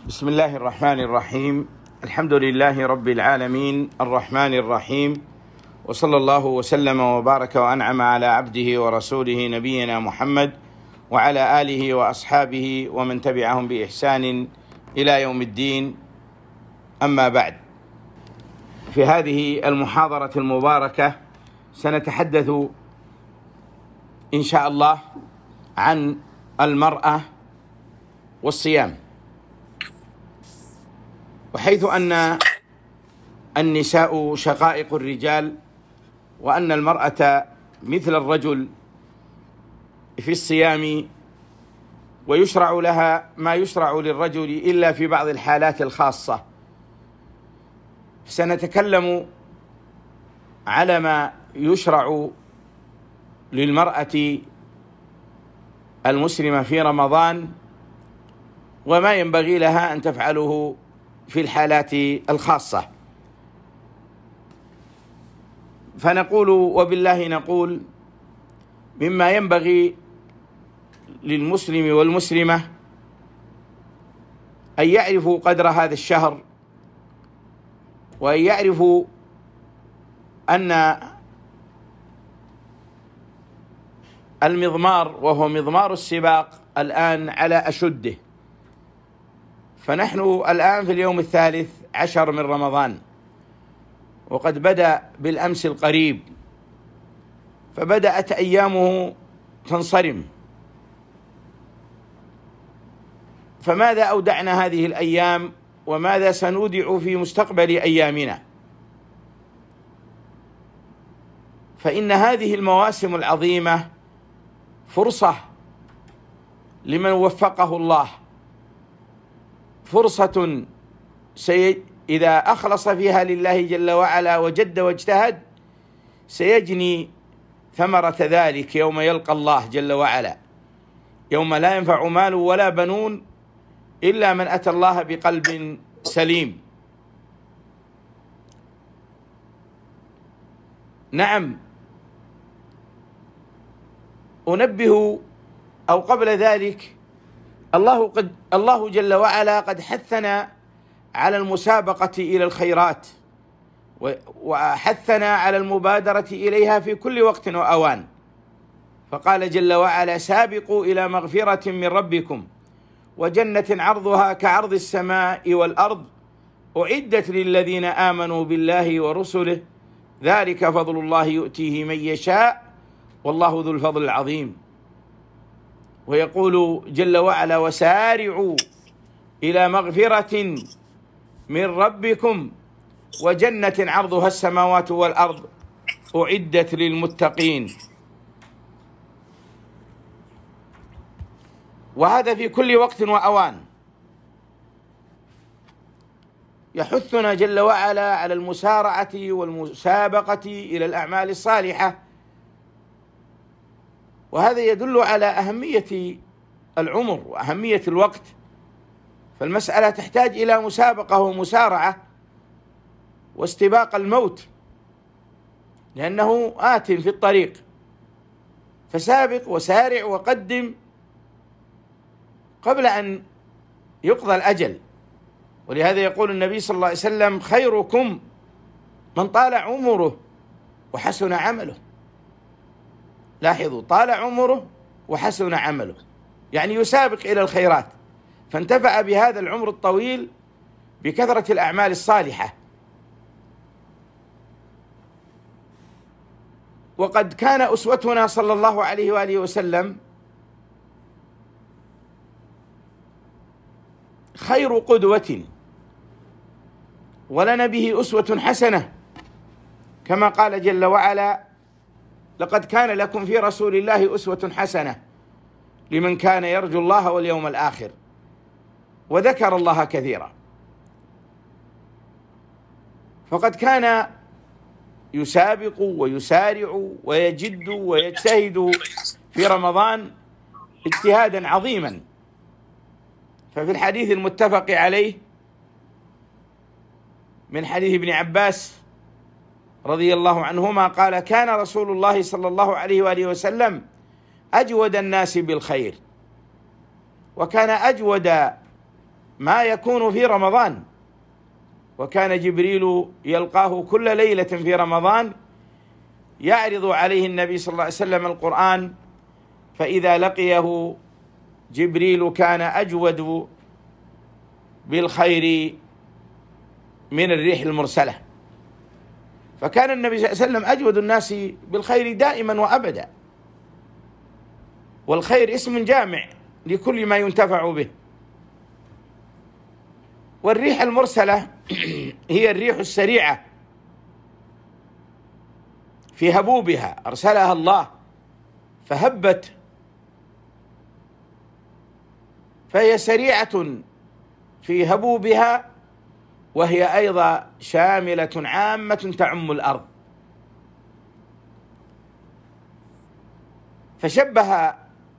بسم الله الرحمن الرحيم. الحمد لله رب العالمين الرحمن الرحيم، وصلى الله وسلم وبارك وأنعم على عبده ورسوله نبينا محمد وعلى آله وأصحابه ومن تبعهم بإحسان إلى يوم الدين. أما بعد، في هذه المحاضرة المباركة سنتحدث إن شاء الله عن المرأة والصيام، وحيث أن النساء شقائق الرجال، وأن المرأة مثل الرجل في الصيام، ويشرع لها ما يشرع للرجل إلا في بعض الحالات الخاصة. سنتكلم على ما يشرع للمرأة المسلمة في رمضان، وما ينبغي لها أن تفعله في الحالات الخاصة. فنقول وبالله نقول: مما ينبغي للمسلم والمسلمة أن يعرفوا قدر هذا الشهر، وأن يعرفوا أن المضمار، وهو مضمار السباق، الآن على أشده. فنحن الآن في اليوم 13 من رمضان، وقد بدأ بالأمس القريب، فبدأت أيامه تنصرم. فماذا أودعنا هذه الأيام، وماذا سنودع في مستقبل أيامنا؟ فإن هذه المواسم العظيمة فرصة لمن وفقه الله، فرصة إذا أخلص فيها لله جل وعلا وجد واجتهد سيجني ثمرة ذلك يوم يلقى الله جل وعلا، يوم لا ينفع مال ولا بنون إلا من أتى الله بقلب سليم. نعم، أنبه أو قبل ذلك، الله جل وعلا قد حثنا على المسابقة إلى الخيرات، وحثنا على المبادرة إليها في كل وقت وأوان. فقال جل وعلا: سابقوا إلى مغفرة من ربكم وجنة عرضها كعرض السماء والأرض أعدت للذين آمنوا بالله ورسله ذلك فضل الله يؤتيه من يشاء والله ذو الفضل العظيم. ويقول جل وعلا: وسارعوا إلى مغفرة من ربكم وجنة عرضها السماوات والأرض أعدت للمتقين. وهذا في كل وقت وأوان. يحثنا جل وعلا على المسارعة والمسابقة إلى الأعمال الصالحة، وهذا يدل على أهمية العمر وأهمية الوقت. فالمسألة تحتاج إلى مسابقة ومسارعة واستباق الموت، لأنه آت في الطريق. فسابق وسارع وقدم قبل أن يقضى الأجل. ولهذا يقول النبي صلى الله عليه وسلم: خيركم من طال عمره وحسن عمله. لاحظوا، طال عمره وحسن عمله، يعني يسابق إلى الخيرات، فانتفع بهذا العمر الطويل بكثرة الأعمال الصالحة. وقد كان أسوتنا صلى الله عليه وآله وسلم خير قدوة، ولنا به أسوة حسنة، كما قال جل وعلا: لقد كان لكم في رسول الله أسوة حسنة لمن كان يرجو الله واليوم الآخر وذكر الله كثيرا. فقد كان يسابق ويسارع ويجد ويجتهد في رمضان اجتهادا عظيما. ففي الحديث المتفق عليه من حديث ابن عباس رضي الله عنهما قال: كان رسول الله صلى الله عليه وآله وسلم أجود الناس بالخير، وكان أجود ما يكون في رمضان، وكان جبريل يلقاه كل ليلة في رمضان يعرض عليه النبي صلى الله عليه وسلم القرآن، فإذا لقيه جبريل كان أجود بالخير من الريح المرسلة. فكان النبي صلى الله عليه وسلم أجود الناس بالخير دائما وأبدا، والخير اسم جامع لكل ما ينتفع به. والريح المرسلة هي الريح السريعة في هبوبها، أرسلها الله فهبت، فهي سريعة في هبوبها، وهي أيضا شاملة عامة تعم الأرض. فشبه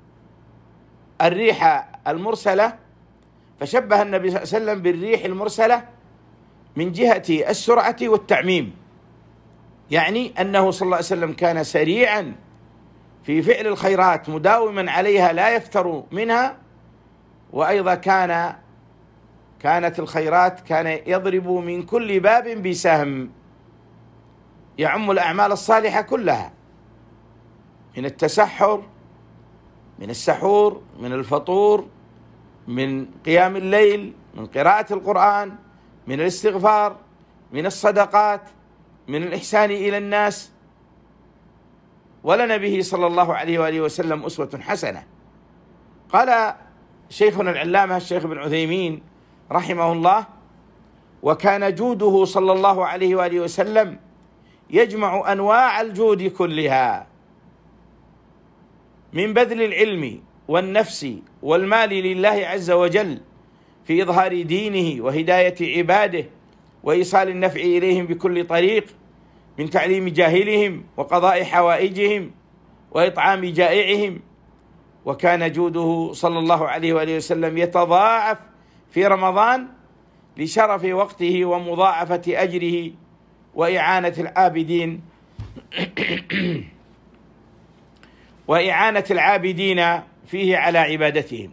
الريح المرسلة، فشبه النبي صلى الله عليه وسلم بالريح المرسلة من جهة السرعة والتعميم، يعني أنه صلى الله عليه وسلم كان سريعا في فعل الخيرات مداوما عليها لا يفتر منها، وأيضا كانت الخيرات كان يضرب من كل باب بسهم يعم الأعمال الصالحة كلها، من التسحر، من السحور، من الفطور، من قيام الليل، من قراءة القرآن، من الاستغفار، من الصدقات، من الإحسان إلى الناس. ولنا به صلى الله عليه وآله وسلم أسوة حسنة. قال شيخنا العلامة الشيخ ابن عثيمين رحمه الله: وكان جوده صلى الله عليه وآله وسلم يجمع أنواع الجود كلها، من بذل العلم والنفس والمال لله عز وجل في إظهار دينه وهداية عباده وإيصال النفع إليهم بكل طريق، من تعليم جاهلهم وقضاء حوائجهم وإطعام جائعهم. وكان جوده صلى الله عليه وآله وسلم يتضاعف في رمضان لشرف وقته ومضاعفة أجره وإعانة العابدين فيه على عبادتهم.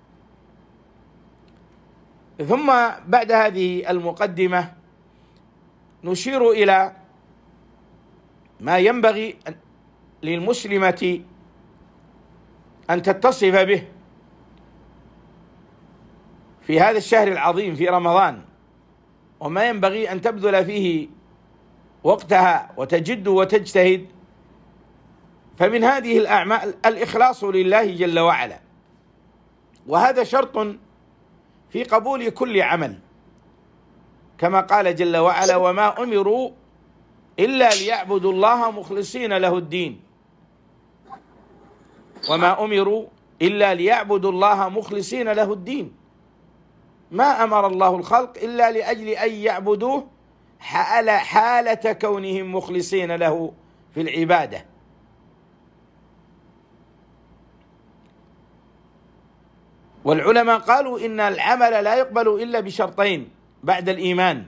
ثم بعد هذه المقدمة نشير إلى ما ينبغي للمسلمة أن تتصف به في هذا الشهر العظيم في رمضان، وما ينبغي أن تبذل فيه وقتها وتجد وتجتهد. فمن هذه الأعمال الإخلاص لله جل وعلا، وهذا شرط في قبول كل عمل، كما قال جل وعلا: وما أمروا إلا ليعبدوا الله مخلصين له الدين. وما أمروا إلا ليعبدوا الله مخلصين له الدين، ما أمر الله الخلق إلا لأجل أن يعبدوه حالة كونهم مخلصين له في العبادة. والعلماء قالوا إن العمل لا يقبل إلا بشرطين بعد الإيمان: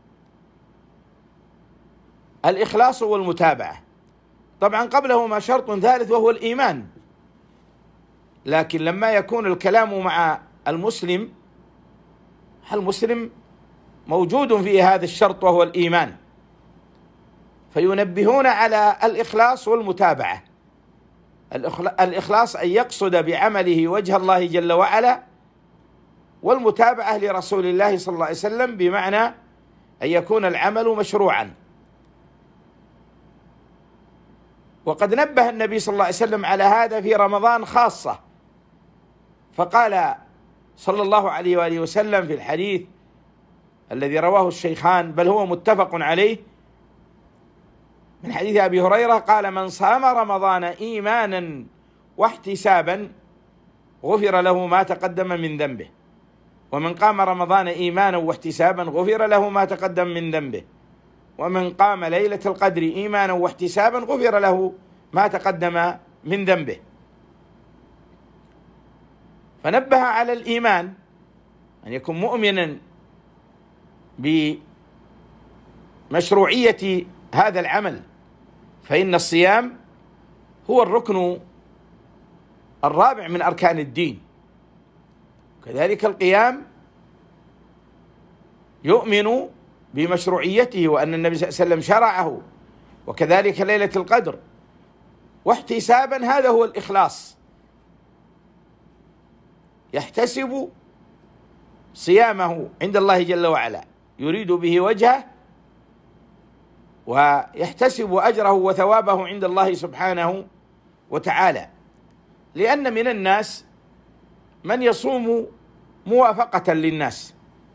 الإخلاص والمتابعة. طبعا قبلهما شرط ثالث وهو الإيمان، لكن لما يكون الكلام مع المسلم موجود في هذا الشرط وهو الإيمان، فينبهون على الإخلاص والمتابعة. الإخلاص أن يقصد بعمله وجه الله جل وعلا، والمتابعة لرسول الله صلى الله عليه وسلم بمعنى أن يكون العمل مشروعا. وقد نبه النبي صلى الله عليه وسلم على هذا في رمضان خاصة، فقال صلى الله عليه وآله وسلم في الحديث الذي رواه الشيخان بل هو متفق عليه من حديث أبي هريرة قال: من صام رمضان إيمانا واحتسابا غفر له ما تقدم من ذنبه، ومن قام رمضان إيمانا واحتسابا غفر له ما تقدم من ذنبه، ومن قام ليلة القدر إيمانا واحتسابا غفر له ما تقدم من ذنبه. فنبه على الإيمان، أن يكون مؤمنا بمشروعية هذا العمل، فإن الصيام هو الركن الرابع من أركان الدين، كذلك القيام يؤمن بمشروعيته وأن النبي صلى الله عليه وسلم شرعه، وكذلك ليلة القدر، واحتسابا هذا هو الإخلاص، يحتسب صيامه عند الله جل وعلا يريد به وجهه، ويحتسب أجره وثوابه عند الله سبحانه وتعالى. لأن من الناس من يصوم موافقة للناس،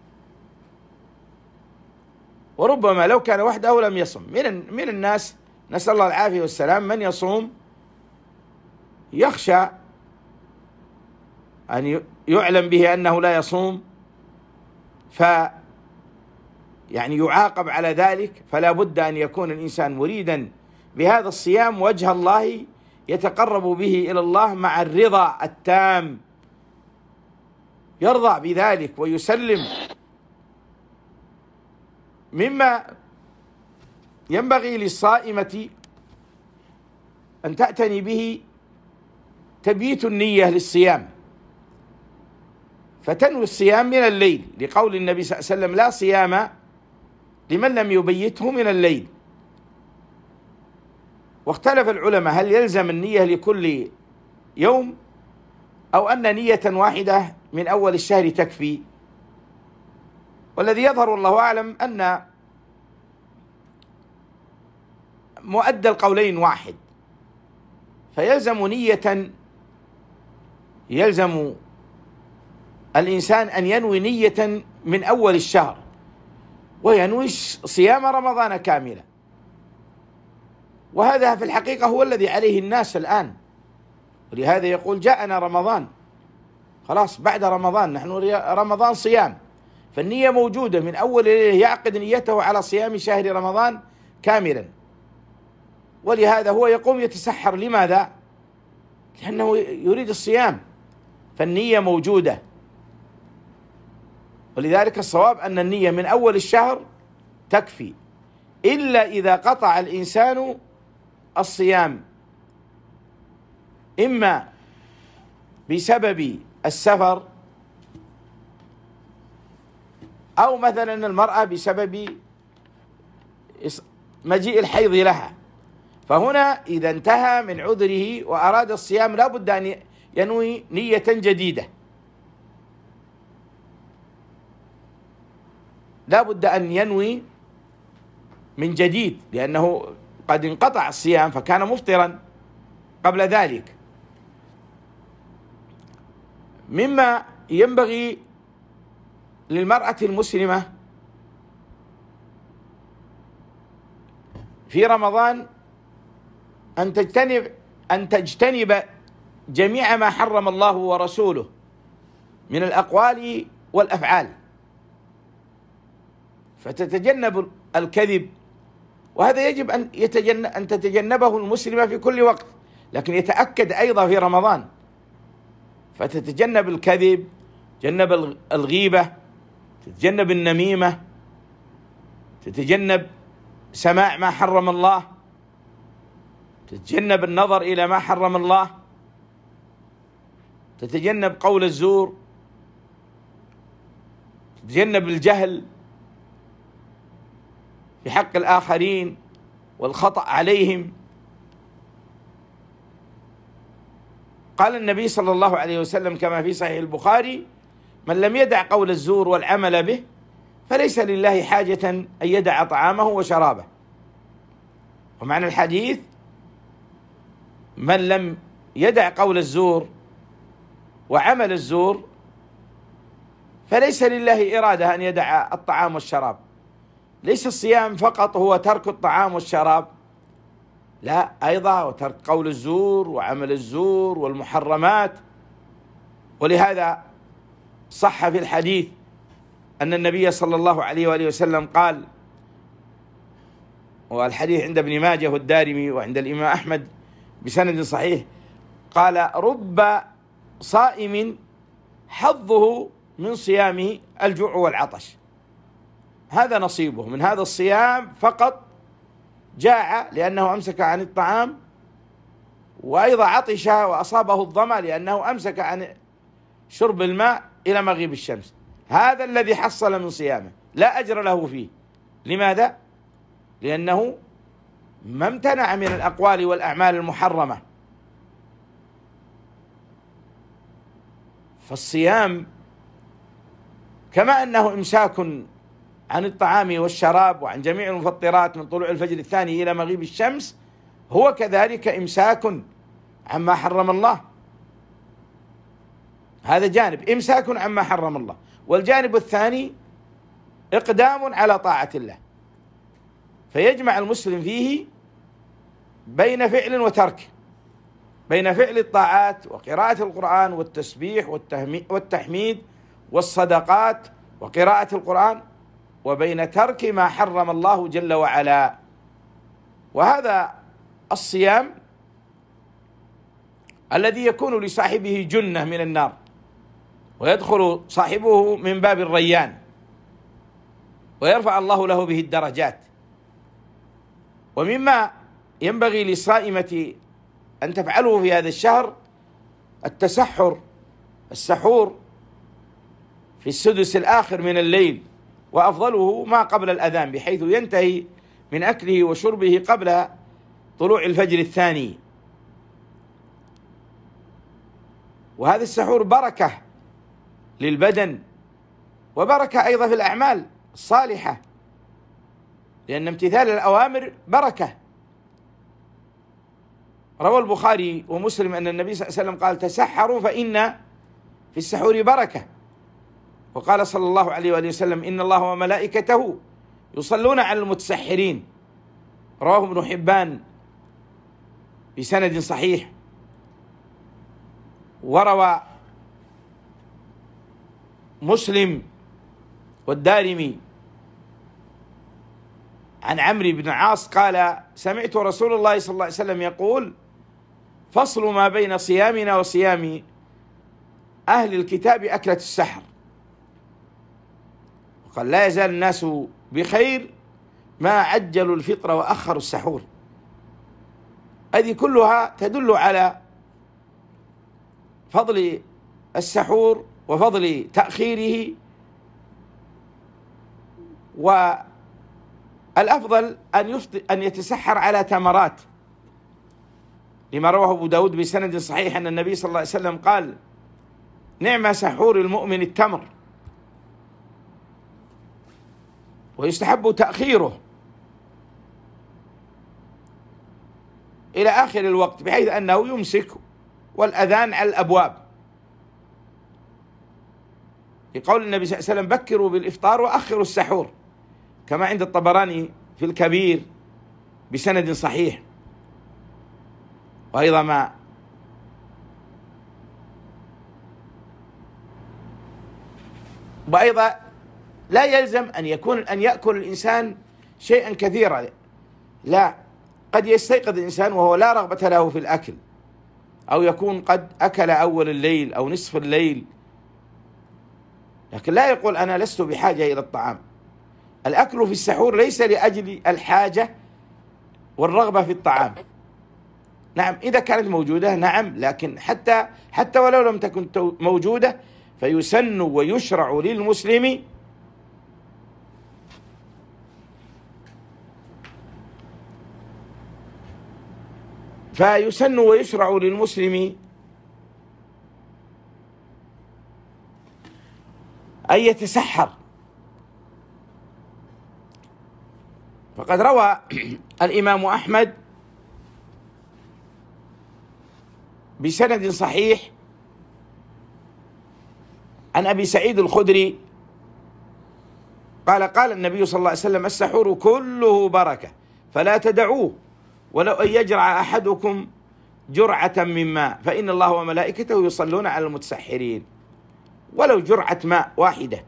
وربما لو كان وحده لم يصم. من الناس نسأل الله العافية والسلام من يصوم يخشى أن يعلم به أنه لا يصوم يعني يعاقب على ذلك، فلا بد أن يكون الإنسان مريدا بهذا الصيام وجه الله يتقرب به إلى الله مع الرضا التام، يرضى بذلك ويسلم. مما ينبغي للصائمة أن تعتني به تبييت النية للصيام، فتنوي الصيام من الليل، لقول النبي صلى الله عليه وسلم: لا صيام لمن لم يبيته من الليل. واختلف العلماء هل يلزم النية لكل يوم أو أن نية واحدة من أول الشهر تكفي. والذي يظهر والله أعلم أن مؤدى القولين واحد، فيلزم يلزم الإنسان أن ينوي نية من أول الشهر، وينوي صيام رمضان كاملا. وهذا في الحقيقة هو الذي عليه الناس الآن، ولهذا يقول: جاءنا رمضان، خلاص بعد رمضان نحن رمضان صيام، فالنية موجودة من أول ليلة، يعقد نيته على صيام شهر رمضان كاملا. ولهذا هو يقوم يتسحر. لماذا؟ لأنه يريد الصيام، فالنية موجودة. ولذلك الصواب أن النية من أول الشهر تكفي، إلا إذا قطع الإنسان الصيام إما بسبب السفر، أو مثلا المرأة بسبب مجيء الحيض لها، فهنا إذا انتهى من عذره وأراد الصيام لا بد أن ينوي نية جديدة، لا بد أن ينوي من جديد، لأنه قد انقطع الصيام فكان مفطرا قبل ذلك. مما ينبغي للمرأة المسلمة في رمضان أن تجتنب جميع ما حرم الله ورسوله من الأقوال والأفعال، فتتجنب الكذب، وهذا يجب أن تتجنبه المسلمة في كل وقت، لكن يتأكد أيضا في رمضان، فتتجنب الكذب، تتجنب الغيبة، تتجنب النميمة، تتجنب سماع ما حرم الله، تتجنب النظر إلى ما حرم الله، تتجنب قول الزور، تتجنب الجهل بحق الآخرين والخطأ عليهم. قال النبي صلى الله عليه وسلم كما في صحيح البخاري: من لم يدع قول الزور والعمل به فليس لله حاجة أن يدع طعامه وشرابه. ومعنى الحديث: من لم يدع قول الزور وعمل الزور فليس لله إرادة أن يدع الطعام والشراب. ليس الصيام فقط هو ترك الطعام والشراب، لا، أيضا وترك قول الزور وعمل الزور والمحرمات. ولهذا صح في الحديث أن النبي صلى الله عليه وآله وسلم قال، والحديث عند ابن ماجه والدارمي وعند الإمام أحمد بسند صحيح، قال: رب صائم حظه من صيامه الجوع والعطش، هذا نصيبه من هذا الصيام فقط، جاع لأنه أمسك عن الطعام، وأيضا عطش وأصابه الظمأ لأنه أمسك عن شرب الماء إلى مغيب الشمس، هذا الذي حصل من صيامه، لا أجر له فيه. لماذا؟ لأنه ما امتنع من الأقوال والأعمال المحرمة. فالصيام كما أنه إمساك عن الطعام والشراب وعن جميع المفطرات من طلوع الفجر الثاني إلى مغيب الشمس، هو كذلك إمساك عما حرم الله. هذا جانب، إمساك عما حرم الله. والجانب الثاني إقدام على طاعة الله، فيجمع المسلم فيه بين فعل وترك، بين فعل الطاعات وقراءة القرآن والتسبيح والتحميد والصدقات وقراءة القرآن، وبين ترك ما حرم الله جل وعلا. وهذا الصيام الذي يكون لصاحبه جنة من النار، ويدخل صاحبه من باب الريان، ويرفع الله له به الدرجات. ومما ينبغي للصائمة أن تفعله في هذا الشهر السحور في السدس الآخر من الليل، وأفضله ما قبل الأذان، بحيث ينتهي من أكله وشربه قبل طلوع الفجر الثاني. وهذا السحور بركة للبدن، وبركة أيضا في الأعمال الصالحة، لأن امتثال الأوامر بركة. روى البخاري ومسلم أن النبي صلى الله عليه وسلم قال: تسحروا فإن في السحور بركة. وقال صلى الله عليه وآله وسلم: إن الله وملائكته يصلون على المتسحرين. رواه ابن حبان بسند صحيح. وروى مسلم والدارمي عن عمرو بن العاص قال: سمعت رسول الله صلى الله عليه وسلم يقول: فصل ما بين صيامنا وصيام أهل الكتاب أكلة السحر. وقال: لا يزال الناس بخير ما عجلوا الفطر وأخروا السحور. هذه كلها تدل على فضل السحور وفضل تأخيره. والأفضل أن يتسحر على تمرات، لما رواه أبو داود بسند صحيح أن النبي صلى الله عليه وسلم قال: نعم سحور المؤمن التمر. ويستحب تأخيره إلى آخر الوقت، بحيث أنه يمسك والأذان على الأبواب، لقول النبي صلى الله عليه وسلم: بكروا بالإفطار وأخروا السحور، كما عند الطبراني في الكبير بسند صحيح. وأيضا لا يلزم أن يأكل الإنسان شيئا كثيرا، لا، قد يستيقظ الإنسان وهو لا رغبة له في الأكل، أو يكون قد أكل أول الليل أو نصف الليل، لكن لا يقول أنا لست بحاجة إلى الطعام. الأكل في السحور ليس لأجل الحاجة والرغبة في الطعام. نعم إذا كانت موجودة نعم، لكن حتى ولو لم تكن موجودة فيسن ويشرع للمسلم أن يتسحر. فقد روى الإمام أحمد بسند صحيح عن أبي سعيد الخدري قال: قال النبي صلى الله عليه وسلم: السحور كله بركة فلا تدعوه، ولو أن يجرع أحدكم جرعة من ماء فإن الله وملائكته يصلون على المتسحرين. ولو جرعة ماء واحدة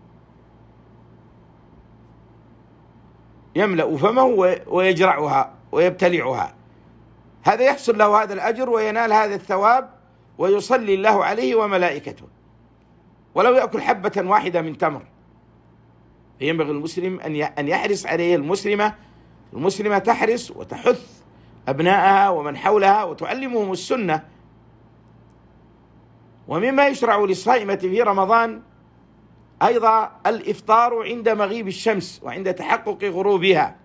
يملأ فمه ويجرعها ويبتلعها، هذا يحصل له هذا الأجر وينال هذا الثواب، ويصلي الله عليه وملائكته، ولو يأكل حبة واحدة من تمر. فينبغي المسلم أن يحرص عليه. المسلمة تحرص وتحث أبنائها ومن حولها وتعلمهم السنة. ومما يشرع للصائمة في رمضان أيضا الإفطار عند مغيب الشمس وعند تحقق غروبها،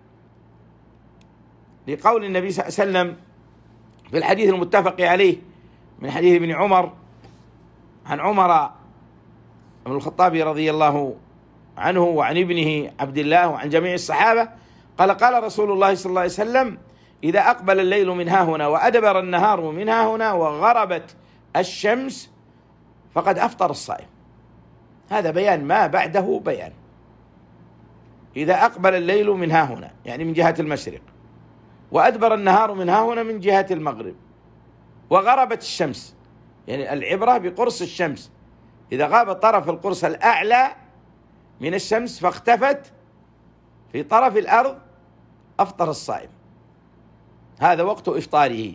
لقول النبي صلى الله عليه وسلم في الحديث المتفق عليه من حديث ابن عمر عن عمر بن الخطاب رضي الله عنه وعن ابنه عبد الله وعن جميع الصحابة قال: قال رسول الله صلى الله عليه وسلم: إذا أقبل الليل من ها هنا وأدبر النهار من ها هنا وغربت الشمس فقد أفطر الصائم. هذا بيان ما بعده بيان. إذا أقبل الليل من ها هنا يعني من جهة المشرق، وأدبر النهار من ها هنا من جهة المغرب، وغربت الشمس، يعني العبرة بقرص الشمس، إذا غاب طرف القرص الأعلى من الشمس فاختفت في طرف الأرض أفطر الصائم، هذا وقت إفطاره.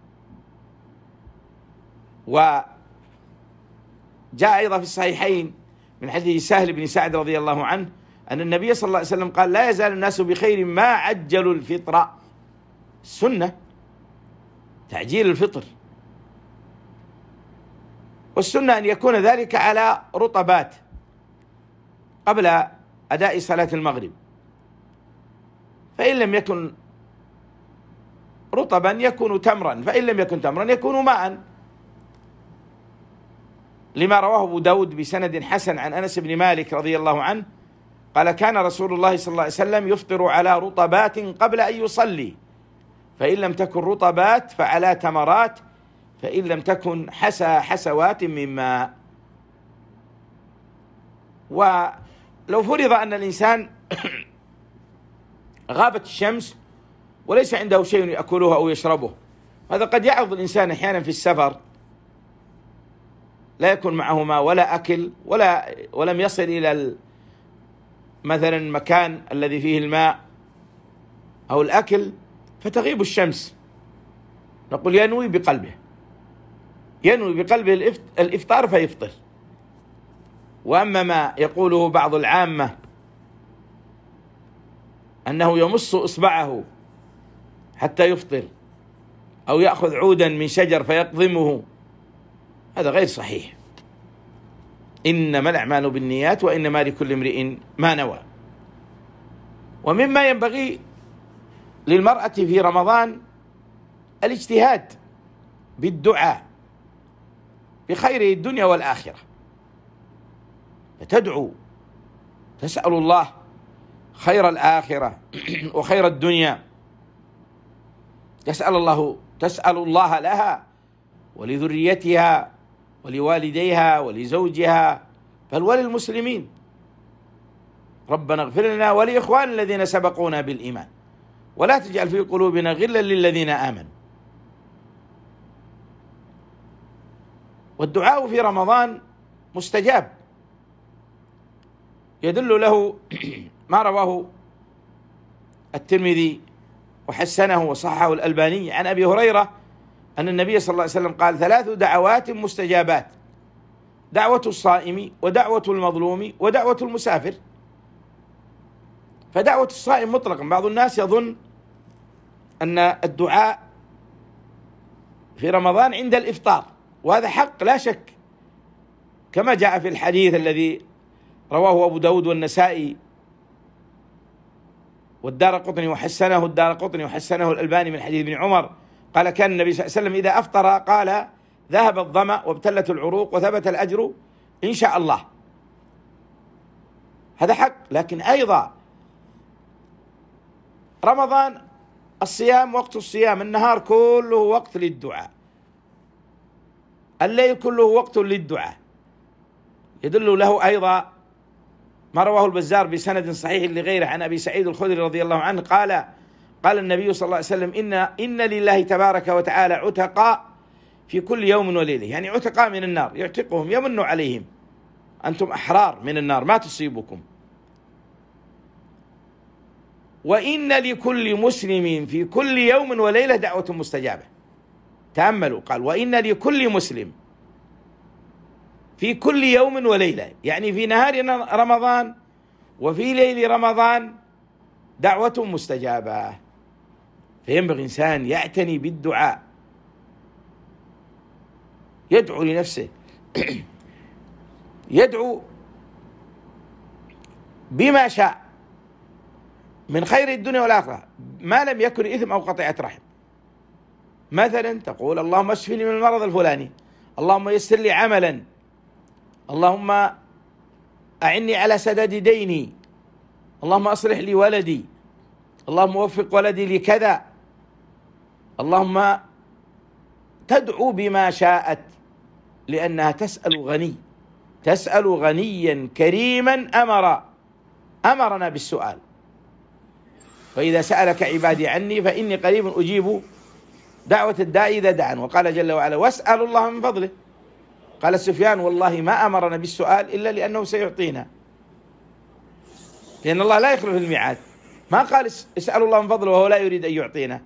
وجاء أيضا في الصحيحين من حديث سهل بن سعد رضي الله عنه أن النبي صلى الله عليه وسلم قال: لا يزال الناس بخير ما عجلوا الفطر. السنة تعجيل الفطر، والسنة أن يكون ذلك على رطبات قبل أداء صلاة المغرب، فإن لم يكن رطبا يكون تمرا، فإن لم يكن تمرا يكون ماء، لما رواه أبو داود بسند حسن عن أنس بن مالك رضي الله عنه قال: كان رسول الله صلى الله عليه وسلم يفطر على رطبات قبل أن يصلي، فإن لم تكن رطبات فعلى تمرات، فإن لم تكن حسوات من ماء. ولو فرض أن الإنسان غابت الشمس وليس عنده شيء يأكله أو يشربه، هذا قد يعرض الإنسان أحيانا في السفر لا يكون معه ماء ولا أكل ولم يصل إلى مثلا المكان الذي فيه الماء أو الأكل، فتغيب الشمس، نقول ينوي بقلبه الإفطار فيفطر. وأما ما يقوله بعض العامة أنه يمص إصبعه حتى يفطر أو يأخذ عودا من شجر فيقضمه، هذا غير صحيح. إنما الأعمال بالنيات وإنما لكل امرئ ما نوى. ومما ينبغي للمرأة في رمضان الاجتهاد بالدعاء بخير الدنيا والآخرة، فتدعو تسأل الله خير الآخرة وخير الدنيا، تسأل الله لها ولذريتها ولوالديها ولزوجها بل وللمسلمين. ربنا اغفر لنا ولإخوان الذين سبقونا بالإيمان ولا تجعل في قلوبنا غلا للذين آمنوا. والدعاء في رمضان مستجاب، يدل له ما رواه الترمذي وحسنه وصححه الألباني عن أبي هريرة أن النبي صلى الله عليه وسلم قال: 3 دعوات مستجابات: دعوة الصائم ودعوة المظلوم ودعوة المسافر. فدعوة الصائم مطلقا، بعض الناس يظن أن الدعاء في رمضان عند الإفطار، وهذا حق لا شك، كما جاء في الحديث الذي رواه أبو داود والنسائي والدارقطني وحسنه الألباني من حديث ابن عمر قال: كان النبي صلى الله عليه وسلم إذا أفطر قال: ذهب الظمأ وابتلت العروق وثبت الأجر إن شاء الله. هذا حق، لكن أيضا رمضان الصيام وقت الصيام، النهار كله وقت للدعاء، الليل كله وقت للدعاء. يدل له أيضا ما رواه البزار بسند صحيح لغيره عن أبي سعيد الخدري رضي الله عنه قال النبي صلى الله عليه وسلم: إن لله تبارك وتعالى عتقاء في كل يوم وليلة، يعني عتقاء من النار يعتقهم يمن عليهم، أنتم أحرار من النار ما تصيبكم. وإن لكل مسلم في كل يوم وليلة دعوة مستجابة. تأملوا، قال: وإن لكل مسلم في كل يوم وليلة، يعني في نهار رمضان وفي ليل رمضان دعوة مستجابة. فينبغي إنسان يعتني بالدعاء، يدعو لنفسه، يدعو بما شاء من خير الدنيا والآخرة ما لم يكن إثم أو قطيعة رحم. مثلا تقول اللهم اشفني من المرض الفلاني، اللهم يسر لي عملا، اللهم أعني على سداد ديني، اللهم أصلح لي ولدي، اللهم وفق ولدي لكذا، اللهم تدعو بما شاءت، لأنها تسأل غني، تسأل غنيا كريما أمرنا بالسؤال. فإذا سألك عبادي عني فإني قريب أجيب دعوة الداعي إذا دعان. وقال جل وعلا واسألوا الله من فضله. قال سفيان والله ما أمرنا بالسؤال إلا لأنه سيعطينا، لأن الله لا يخلف الميعاد. ما قال اسألوا الله من فضله وهو لا يريد أن يعطينا.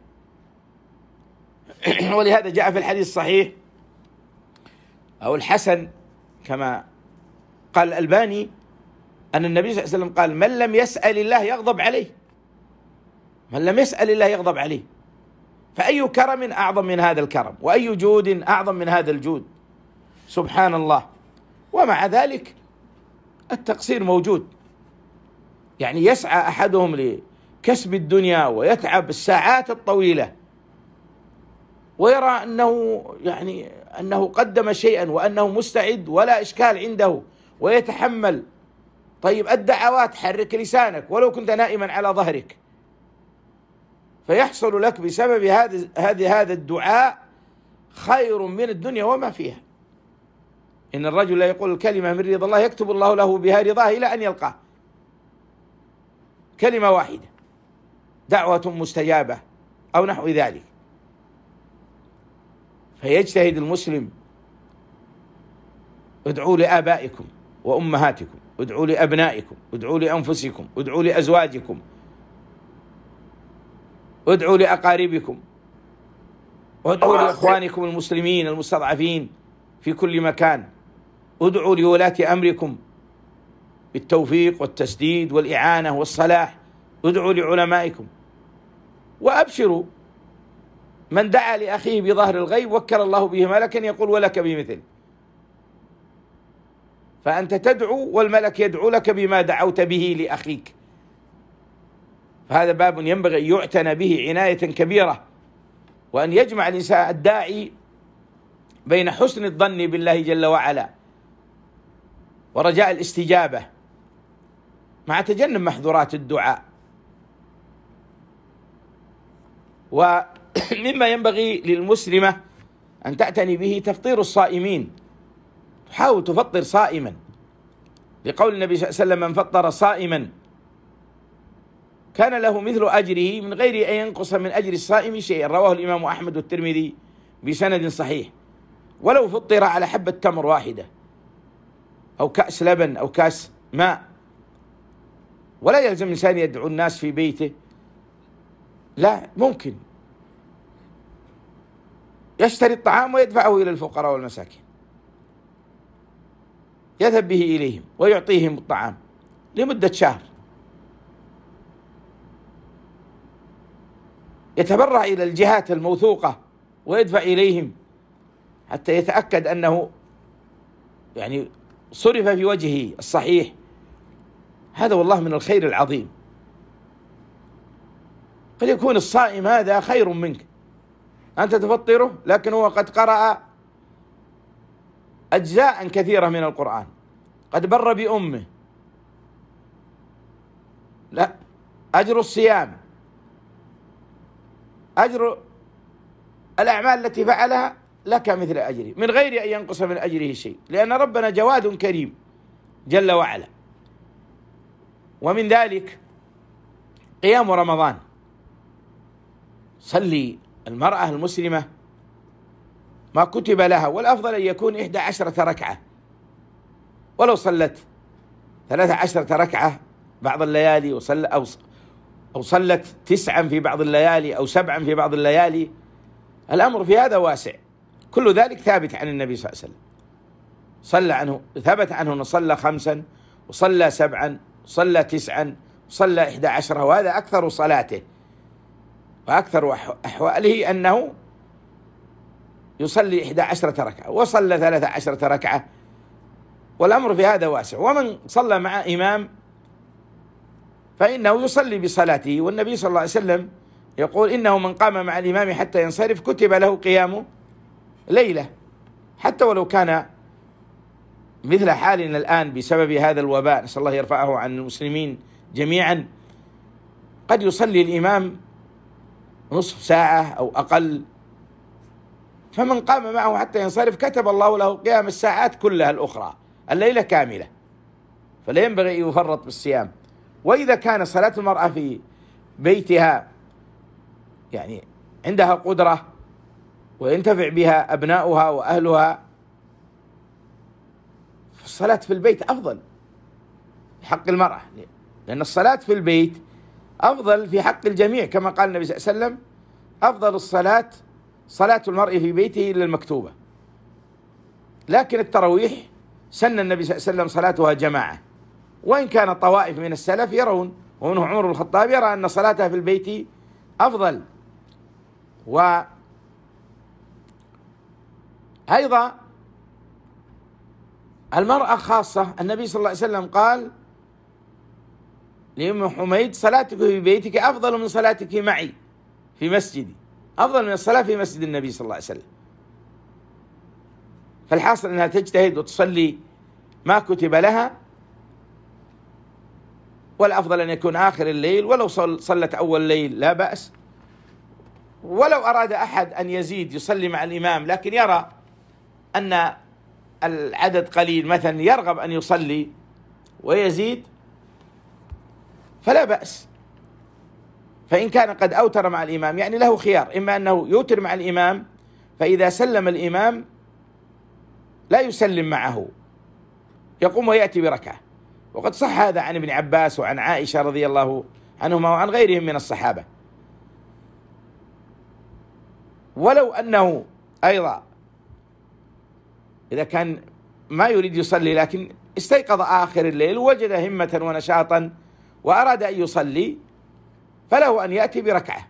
ولهذا جاء في الحديث الصحيح أو الحسن كما قال الألباني أن النبي صلى الله عليه وسلم قال من لم يسأل الله يغضب عليه، من لم يسأل الله يغضب عليه. فأي كرم أعظم من هذا الكرم، وأي جود أعظم من هذا الجود، سبحان الله. ومع ذلك التقصير موجود، يعني يسعى أحدهم لكسب الدنيا ويتعب الساعات الطويلة ويرى أنه قدم شيئا وأنه مستعد ولا إشكال عنده ويتحمل. طيب الدعوات حرك لسانك ولو كنت نائما على ظهرك، فيحصل لك بسبب هذا الدعاء خير من الدنيا وما فيها. إن الرجل لا يقول الكلمة من رضا الله يكتب الله له بها رضاه إلى أن يلقاه. كلمة واحدة، دعوة مستجابة أو نحو ذلك. فيجتهد المسلم، ادعوا لآبائكم وأمهاتكم، ادعوا لأبنائكم، ادعوا لأنفسكم، ادعوا لأزواجكم، ادعوا لأقاربكم، ادعوا لإخوانكم المسلمين المستضعفين في كل مكان، ادعوا لولاة أمركم بالتوفيق والتسديد والإعانة والصلاح، ادعوا لعلمائكم. وأبشروا من دعا لأخيه بظهر الغيب وكل الله به ملكا يقول ولك بمثل. فأنت تدعو والملك يدعو لك بما دعوت به لأخيك. فهذا باب ينبغي أن يعتنى به عناية كبيرة، وأن يجمع الإنسان الداعي بين حسن الظن بالله جل وعلا ورجاء الاستجابة مع تجنب محظورات الدعاء. ومما ينبغي للمسلمة أن تعتني به تفطير الصائمين، تحاول تفطر صائما، لقول النبي صلى الله عليه وسلم من فطر صائما كان له مثل أجره من غير أن ينقص من أجر الصائم شيئا. رواه الإمام أحمد والترمذي بسند صحيح. ولو فطر على حبة تمر واحدة أو كأس لبن أو كأس ماء. ولا يلزم الإنسان يدعو الناس في بيته، لا، ممكن يشتري الطعام ويدفعه إلى الفقراء والمساكين، يذهب به إليهم ويعطيهم الطعام لمدة شهر، يتبرع إلى الجهات الموثوقة ويدفع إليهم حتى يتأكد أنه صرف في وجهه الصحيح. هذا والله من الخير العظيم. قد يكون الصائم هذا خير منك، أنت تفطره لكن هو قد قرأ أجزاء كثيرة من القرآن، قد بر بأمه، لا، أجر الصيام، أجر الأعمال التي فعلها لك مثل أجره من غير أن ينقص من أجره شيء، لأن ربنا جواد كريم جل وعلا. ومن ذلك قيام رمضان. صلي المرأة المسلمة ما كتب لها، والأفضل أن يكون 11 ركعة، ولو صلت 13 ركعة بعض الليالي أو صلت 9 في بعض الليالي أو 7 في بعض الليالي، الأمر في هذا واسع. كل ذلك ثابت عن النبي صلى الله عليه وسلم. ثبت عنه أنه صلى 5 وصلى 7 وصلى 9 وصلى 11، وهذا أكثر صلاته وأكثر أحواله أنه يصلي 11 ركعة وصلى 13 ركعة، والأمر في هذا واسع. ومن صلى مع إمام فإنه يصلي بصلاته. والنبي صلى الله عليه وسلم يقول: إنه من قام مع الإمام حتى ينصرف كتب له قيام ليلة. حتى ولو كان مثل حالنا الآن بسبب هذا الوباء، نسأل الله يرفعه عن المسلمين جميعا، قد يصلي الإمام نصف ساعة أو أقل، فمن قام معه حتى ينصرف كتب الله له قيام الساعات كلها الأخرى، الليلة كاملة. فلا ينبغي أن يفرط بالصيام. وإذا كان صلاة المرأة في بيتها يعني عندها قدرة وينتفع بها أبناؤها وأهلها، الصلاة في البيت أفضل في حق المرأة، لأن الصلاة في البيت أفضل في حق الجميع، كما قال النبي صلى الله عليه وسلم: أفضل الصلاة صلاة المرء في بيته إلا المكتوبة. لكن التراويح سن النبي صلى الله عليه وسلم صلاتها جماعة، وإن كان طوائف من السلف يرون، ومنه عمر بن الخطاب يرى أن صلاتها في البيت أفضل. وأيضا المرأة خاصة، النبي صلى الله عليه وسلم قال لأم حميد: صلاتك في بيتك أفضل من صلاتك معي في مسجدي، أفضل من الصلاة في مسجد النبي صلى الله عليه وسلم. فالحاصل أنها تجتهد وتصلي ما كتب لها، والأفضل أن يكون آخر الليل، ولو صلت أول الليل لا بأس. ولو أراد أحد أن يزيد يصلي مع الإمام لكن يرى أن العدد قليل مثلا، يرغب أن يصلي ويزيد، فلا بأس. فإن كان قد أوتر مع الإمام يعني له خيار، إما أنه يوتر مع الإمام، فإذا سلم الإمام لا يسلم معه، يقوم ويأتي بركعة. وقد صح هذا عن ابن عباس وعن عائشة رضي الله عنهما وعن غيرهم من الصحابة. ولو أنه أيضا إذا كان ما يريد يصلي لكن استيقظ آخر الليل ووجد همة ونشاطا وأراد أن يصلي، فله أن يأتي بركعة.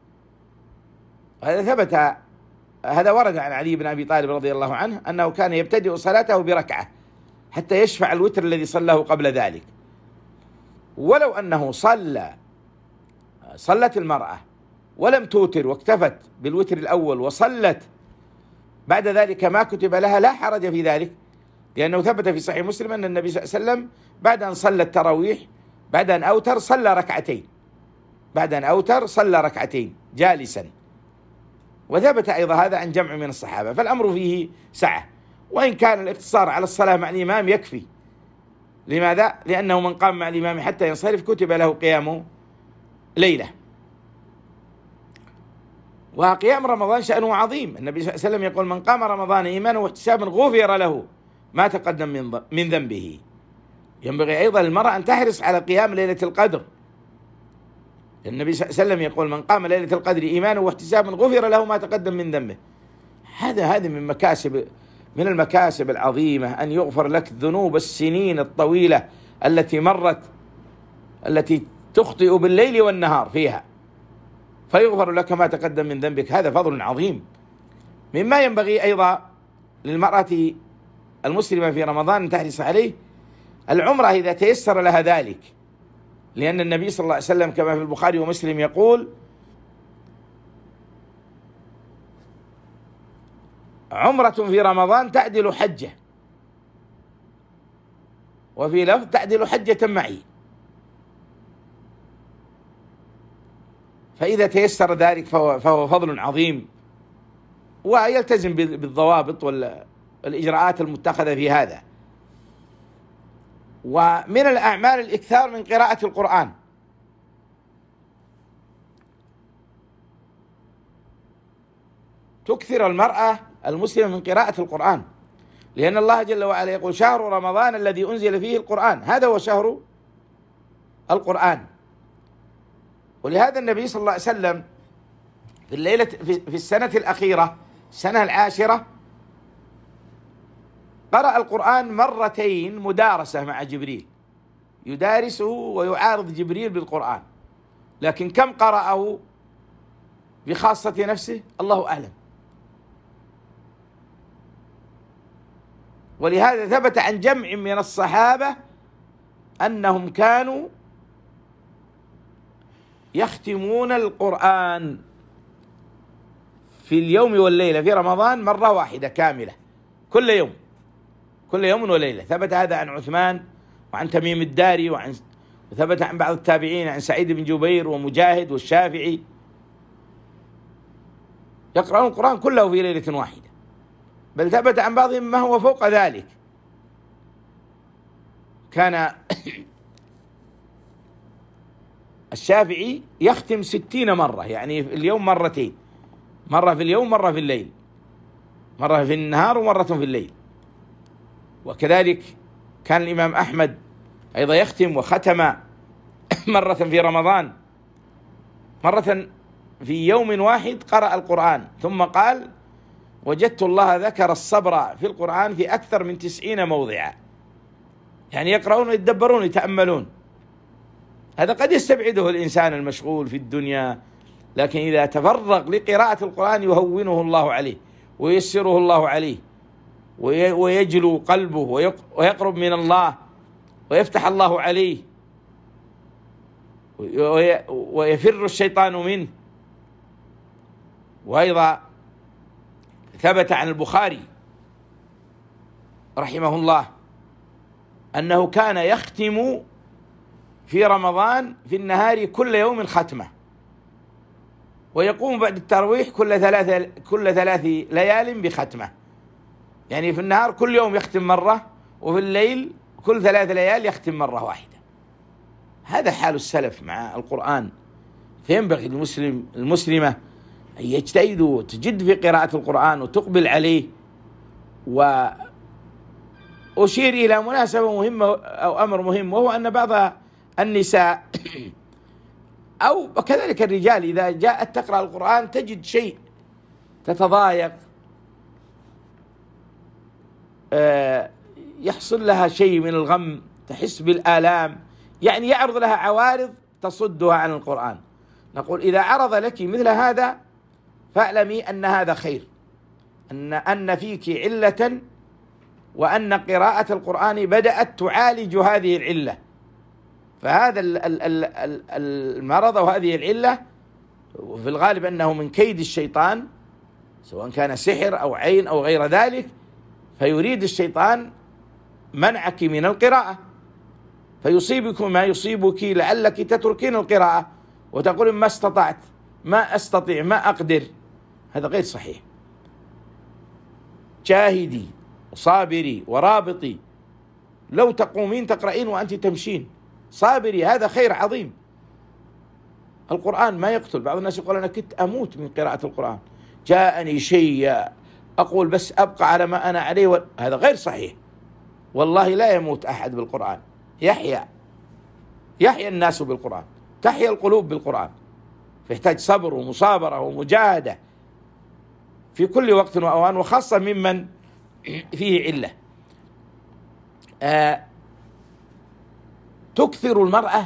هذا ورد عن علي بن أبي طالب رضي الله عنه أنه كان يبتدئ صلاته بركعة حتى يشفع الوتر الذي صلاه قبل ذلك. ولو أنه صلت المرأة ولم توتر واكتفت بالوتر الأول وصلت بعد ذلك ما كتب لها، لا حرج في ذلك، لأنه ثبت في صحيح مسلم أن النبي صلى الله عليه وسلم بعد أن صلى التراويح بعد أن أوتر صلى ركعتين، بعد أن أوتر صلى ركعتين جالسا. وثبت أيضا هذا عن جمع من الصحابة، فالأمر فيه سعة. وإن كان الاقتصار على الصلاة مع الإمام يكفي. لماذا؟ لأنه من قام مع الإمام حتى ينصرف كتب له قيام ليلة. وقيام رمضان شأنه عظيم، النبي صلى الله عليه وسلم يقول: من قام رمضان إيمانا واحتسابا غفر له ما تقدم من ذنبه. ينبغي أيضا للمرأة أن تحرص على قيام ليلة القدر. النبي صلى الله عليه وسلم يقول: من قام ليلة القدر إيمانا واحتسابا غفر له ما تقدم من ذنبه. هذه من المكاسب العظيمة، أن يغفر لك ذنوب السنين الطويلة التي مرت، التي تخطئ بالليل والنهار فيها، فيغفر لك ما تقدم من ذنبك. هذا فضل عظيم. مما ينبغي أيضا للمرأة المسلمة في رمضان أن تحرص عليه العمرة إذا تيسر لها ذلك، لأن النبي صلى الله عليه وسلم كما في البخاري ومسلم يقول: عمرة في رمضان تعدل حجة، وفي لفظ تعدل حجة معي. فإذا تيسر ذلك فهو فضل عظيم، ويلتزم بالضوابط والإجراءات المتخذة في هذا. ومن الأعمال الإكثار من قراءة القرآن، تكثر المرأة المسلمة من قراءة القرآن، لأن الله جل وعلا يقول: شهر رمضان الذي أنزل فيه القرآن، هذا هو شهر القرآن. ولهذا النبي صلى الله عليه وسلم في السنة الأخيرة، السنة العاشرة، قرأ القرآن مرتين مدارسة مع جبريل، يدارسه ويعارض جبريل بالقرآن. لكن كم قرأه بخاصة نفسه الله أعلم. ولهذا ثبت عن جمع من الصحابة أنهم كانوا يختمون القرآن في اليوم والليلة في رمضان مرة واحدة كاملة كل يوم، كل يوم وليلة. ثبت هذا عن عثمان وعن تميم الداري وثبت عن بعض التابعين عن سعيد بن جبير ومجاهد والشافعي، يقرأون القرآن كله في ليلة واحدة. بل ثبت عن بعضهم ما هو فوق ذلك. كان الشافعي يختم 60 مرة، يعني في اليوم مرتين، مرة في اليوم مرة في الليل، مرة في النهار ومرة في الليل. وكذلك كان الإمام أحمد أيضا يختم، وختم مرة في رمضان، مرة في يوم واحد قرأ القرآن، ثم قال: وجدت الله ذكر الصبر في القرآن في أكثر من 90 موضعا. يعني يقرؤون ويتدبرون ويتأملون. هذا قد يستبعده الإنسان المشغول في الدنيا، لكن إذا تفرغ لقراءة القرآن يهونه الله عليه وييسره الله عليه، ويجلو قلبه ويقرب من الله ويفتح الله عليه ويفر الشيطان منه. وأيضا ثبت عن البخاري رحمه الله أنه كان يختم في رمضان في النهار كل يوم ختمة، ويقوم بعد التراويح كل ثلاث ليال بختمة. يعني في النهار كل يوم يختم مرة، وفي الليل كل 3 ليال يختم مرة واحدة. هذا حال السلف مع القرآن. فينبغي المسلمة أن يجتهدوا وتجد في قراءة القرآن وتقبل عليه. وأشير إلى مناسبة مهمة أو أمر مهم، وهو أن بعض النساء أو كذلك الرجال إذا جاءت تقرأ القرآن تجد شيء تتضايق، يحصل لها شيء من الغم، تحس بالآلام، يعني يعرض لها عوارض تصدها عن القرآن. نقول: إذا عرض لك مثل هذا فاعلمي أن هذا خير، أن فيك علة، وأن قراءة القرآن بدأت تعالج هذه العلة. فهذا المرض وهذه العلة في الغالب أنه من كيد الشيطان، سواء كان سحر أو عين أو غير ذلك، فيريد الشيطان منعك من القراءة، فيصيبك ما يصيبك لعلك تتركين القراءة وتقول: ما استطعت، ما أستطيع، ما أقدر. هذا غير صحيح. جاهدي وصابري ورابطي، لو تقومين تقرأين وأنت تمشين، صابري، هذا خير عظيم. القرآن ما يقتل. بعض الناس يقول: أنا كنت أموت من قراءة القرآن، جاءني شيء أقول بس أبقى على ما أنا عليه، هذا غير صحيح. والله لا يموت أحد بالقرآن، يحيا الناس بالقرآن، تحيا القلوب بالقرآن. فيحتاج صبر ومصابرة ومجاهدة في كل وقت وأوان، وخاصة ممن فيه علة. تكثر المرأة،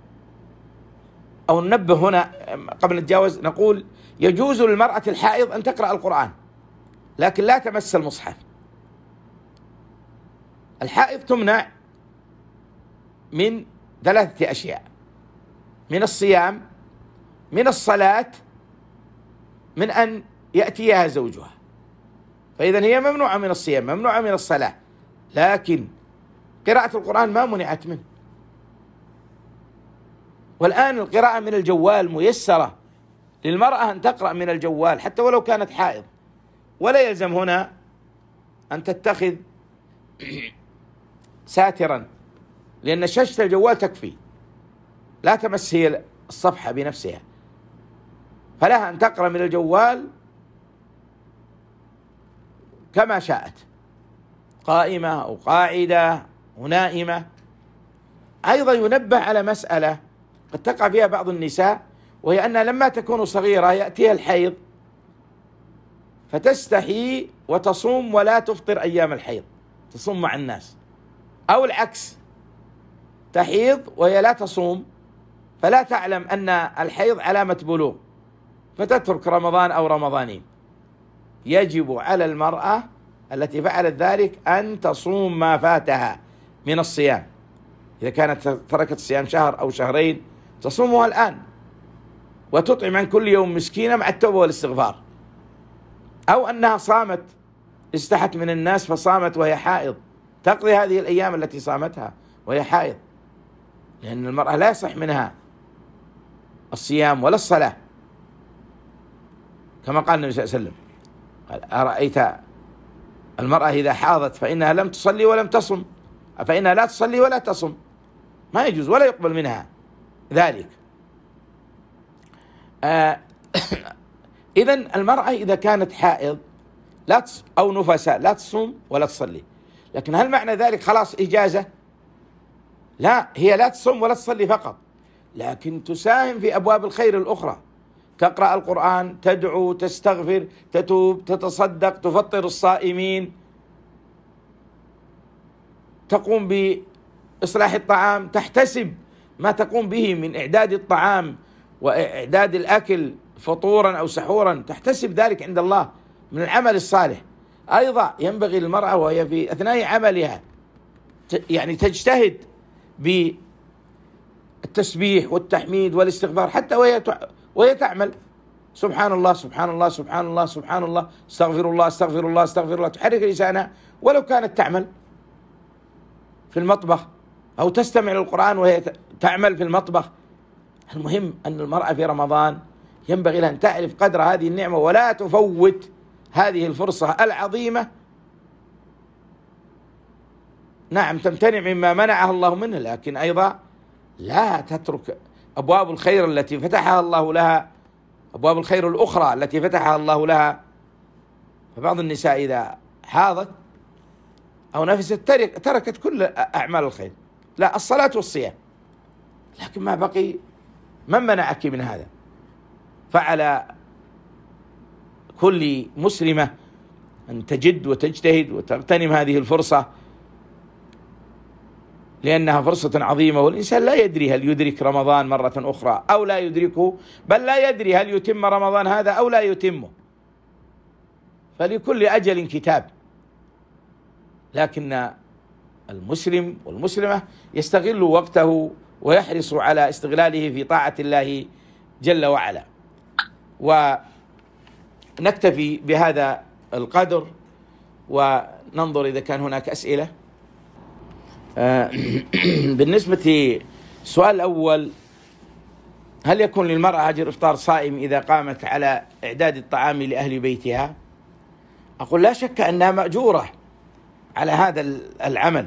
أو ننبه هنا قبل نتجاوز، نقول: يجوز للمرأة الحائض أن تقرأ القرآن، لكن لا تمس المصحف. الحائض تمنع من 3 أشياء: من الصيام، من الصلاة، من أن يأتيها زوجها. فإذا هي ممنوعة من الصيام، ممنوعة من الصلاة، لكن قراءة القرآن ما منعت منه. والآن القراءة من الجوال ميسرة للمرأة أن تقرأ من الجوال حتى ولو كانت حائض، ولا يلزم هنا أن تتخذ ساترا، لأن شاشة الجوال تكفي، لا تمس هي الصفحة بنفسها، فلها أن تقرأ من الجوال كما شاءت، قائمة أو قاعدة ونائمة. أيضا ينبه على مسألة قد تقع فيها بعض النساء، وهي أنها لما تكون صغيرة يأتيها الحيض فتستحي وتصوم ولا تفطر أيام الحيض، تصوم مع الناس، أو العكس، تحيض وهي لا تصوم فلا تعلم أن الحيض علامة بلوغ فتترك رمضان أو رمضانين. يجب على المرأة التي فعلت ذلك أن تصوم ما فاتها من الصيام. إذا كانت تركت الصيام 1 أو 2 تصومها الآن، وتطعم عن كل يوم مسكينة مع التوبة والاستغفار، أو أنها صامت استحت من الناس فصامت وهي حائض، تقضي هذه الأيام التي صامتها وهي حائض، لأن المرأة لا يصح منها الصيام ولا الصلاة، كما قال النبي صلى الله عليه وسلم قال: أرأيت المرأة إذا حاضت فإنها لم تصلي ولم تصم، فإنها لا تصلي ولا تصم، ما يجوز ولا يقبل منها ذلك. إذن المرأة إذا كانت حائض أو نفساء لا تصوم ولا تصلي، لكن هل معنى ذلك خلاص إجازة؟ لا، هي لا تصوم ولا تصلي فقط، لكن تساهم في أبواب الخير الأخرى، تقرأ القرآن، تدعو، تستغفر، تتوب، تتصدق، تفطر الصائمين، تقوم بإصلاح الطعام، تحتسب ما تقوم به من إعداد الطعام وإعداد الأكل فطورا أو سحورا، تحتسب ذلك عند الله من العمل الصالح. أيضا ينبغي للمرأة وهي في أثناء عملها يعني تجتهد بالتسبيح والتحميد والاستغفار، حتى وهي تعمل، سبحان الله سبحان الله سبحان الله سبحان الله، استغفر الله استغفر الله استغفر الله، تحرك لسانها ولو كانت تعمل في المطبخ أو تستمع للقرآن وهي تعمل في المطبخ. المهم أن المرأة في رمضان ينبغي لها أن تعرف قدر هذه النعمة ولا تفوت هذه الفرصة العظيمة. نعم، تمتنع مما منعها الله منه، لكن أيضا لا تترك أبواب الخير التي فتحها الله لها، أبواب الخير الأخرى التي فتحها الله لها. فبعض النساء إذا حاضت أو نفست تركت كل أعمال الخير، لا الصلاة والصيام، لكن ما بقي. من منعك من هذا؟ فعلى كل مسلمة أن تجد وتجتهد وتغتنم هذه الفرصة، لأنها فرصة عظيمة، والإنسان لا يدري هل يدرك رمضان مرة أخرى أو لا يدركه، بل لا يدري هل يتم رمضان هذا أو لا يتمه، فلكل أجل كتاب. لكن المسلم والمسلمة يستغل وقته ويحرص على استغلاله في طاعة الله جل وعلا. ونكتفي بهذا القدر وننظر إذا كان هناك أسئلة. بالنسبة للسؤال الأول، هل يكون للمرأة أجر إفطار صائم إذا قامت على إعداد الطعام لأهل بيتها؟ أقول لا شك أنها مأجورة على هذا العمل،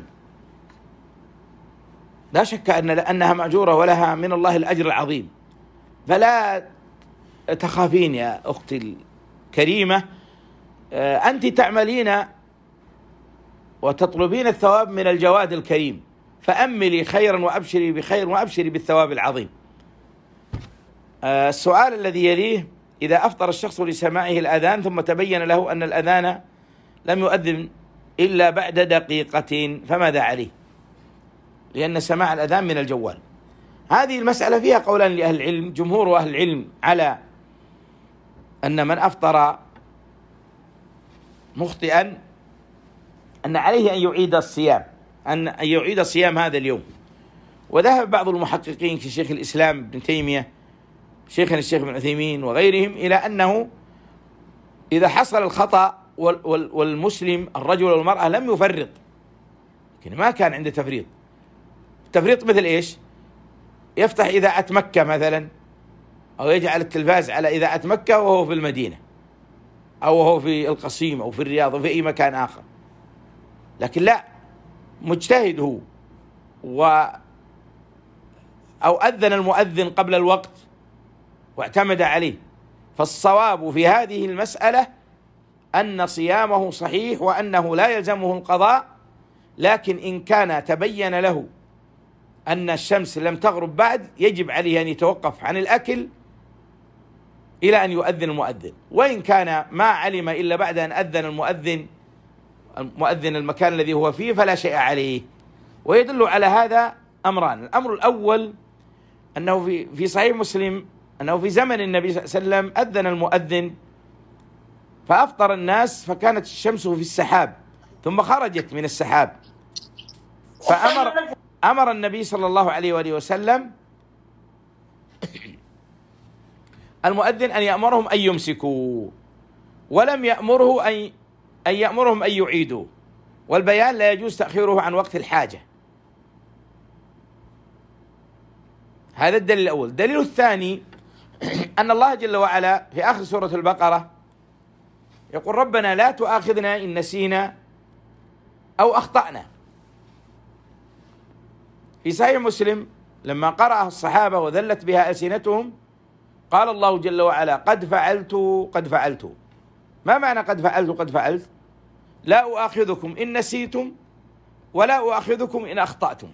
لا شك أنها مأجورة ولها من الله الأجر العظيم، فلا تخافين يا أختي الكريمة، أنت تعملين وتطلبين الثواب من الجواد الكريم، فأملي خيرا وأبشري بخير وأبشري بالثواب العظيم. السؤال الذي يليه: إذا أفطر الشخص لسماعه الأذان ثم تبين له أن الأذان لم يؤذن إلا بعد دقيقة فماذا عليه؟ لأن سماع الأذان من الجوال. هذه المسألة فيها قولان لأهل العلم. جمهور أهل العلم على أن من أفطر مخطئا أن عليه أن يعيد الصيام، أن يعيد صيام هذا اليوم. وذهب بعض المحققين كشيخ الإسلام ابن تيمية، شيخنا الشيخ ابن عثيمين وغيرهم، إلى أنه إذا حصل الخطأ والمسلم الرجل والمرأة لم يفرط، لكن ما كان عنده تفريط. التفريط مثل إيش؟ يفتح إذاعة مكة مثلا، أو يجعل التلفاز على إذاعة مكة وهو في المدينة أو وهو في القصيم أو في الرياض أو في أي مكان آخر، لكن لا، مجتهد هو أو أذن المؤذن قبل الوقت واعتمد عليه. فالصواب في هذه المسألة أن صيامه صحيح وأنه لا يلزمه القضاء، لكن إن كان تبين له أن الشمس لم تغرب بعد يجب عليه أن يتوقف عن الأكل إلى أن يؤذن المؤذن. وإن كان ما علم إلا بعد أن أذن المؤذن المكان الذي هو فيه فلا شيء عليه. ويدل على هذا أمران: الأمر الأول أنه في صحيح مسلم أنه في زمن النبي صلى الله عليه وسلم أذن المؤذن فأفطر الناس، فكانت الشمس في السحاب ثم خرجت من السحاب، فأمر النبي صلى الله عليه وآله وسلم المؤذن أن يأمرهم أن يمسكوا، ولم يأمره أن يأمرهم أن يعيدوا، والبيان لا يجوز تأخيره عن وقت الحاجة. هذا الدليل الأول. الدليل الثاني أن الله جل وعلا في آخر سورة البقرة يقول: ربنا لا تؤاخذنا إن نسينا أو أخطأنا. في صحيح مسلم لما قرأها الصحابة وذلت بها ألسنتهم قال الله جل وعلا: قد فعلت قد فعلت. ما معنى قد فعلت قد فعلت؟ لا أؤاخذكم إن نسيتم ولا أؤاخذكم إن أخطأتم.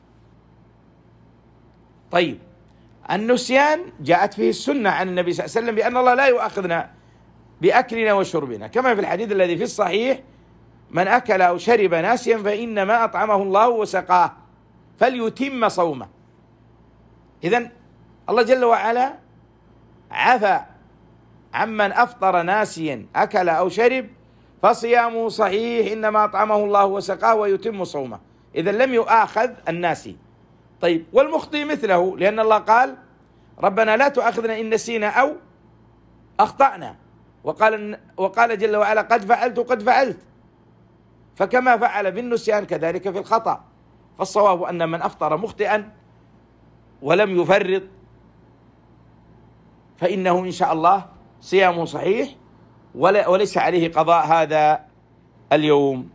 طيب، النسيان جاءت فيه السنة عن النبي صلى الله عليه وسلم بأن الله لا يؤاخذنا بأكلنا وشربنا، كما في الحديث الذي في الصحيح: من أكل أو شرب ناسيا فإنما أطعمه الله وسقاه فليتم صومه. إذن الله جل وعلا عفى عمن أفطر ناسيا أكل أو شرب فصيامه صحيح، إنما أطعمه الله وسقاه ويتم صومه. إذن لم يؤاخذ الناسي. طيب، والمخطئ مثله، لأن الله قال: ربنا لا تؤاخذنا إن نسينا أو أخطأنا، وقال جل وعلا: قد فعلت قد فعلت. فكما فعل بالنسيان كذلك في الخطأ. فالصواب أن من أفطر مخطئا ولم يفرط فإنه إن شاء الله صيامه صحيح وليس عليه قضاء هذا اليوم.